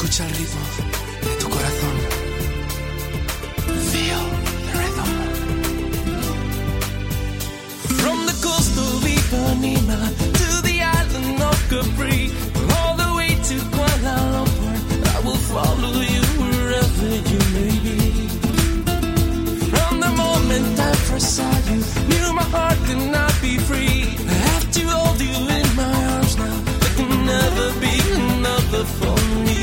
Escucha el ritmo de tu corazón. Feel the rhythm. From the coast of Ipanema to the island of Capri, all the way to Kuala Lumpur, I will follow you wherever you may be. From the moment I first saw you, knew my heart could not be free. I have to hold you in my arms now. There can never be another for me.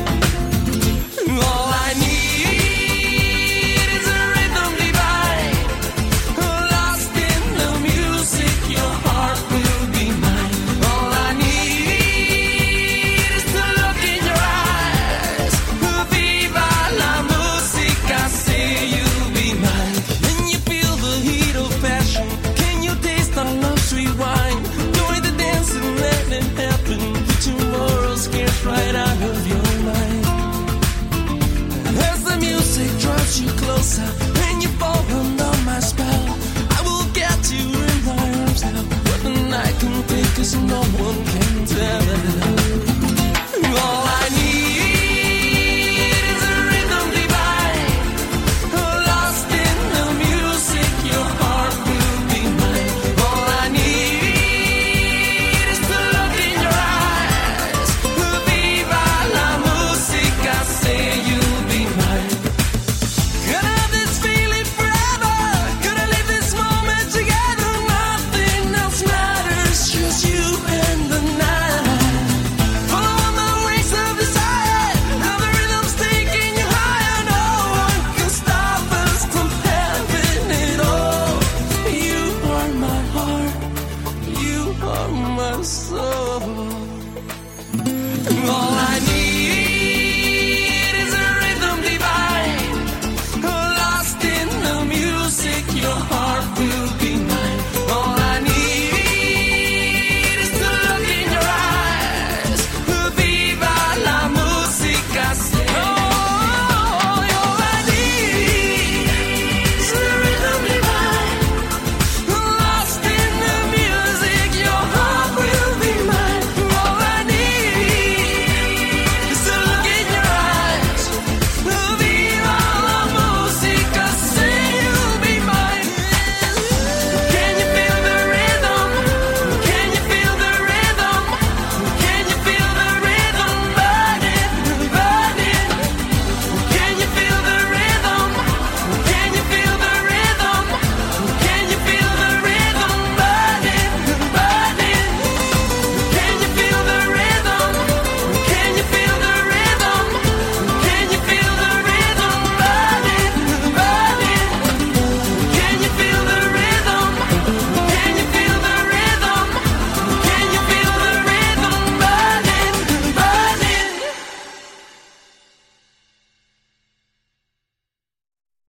All I need is a rhythm divine. Lost in the music, your heart will be mine. All I need is to look in your eyes. Viva la música, say you'll be mine. Can you feel the heat of passion? Can you taste our love sweet wine? Join the dance and let it happen. The tomorrow scares right out of your mind. As the music draws you closer, when you fall under my spell, I will get you in my arms now. But the night can take us no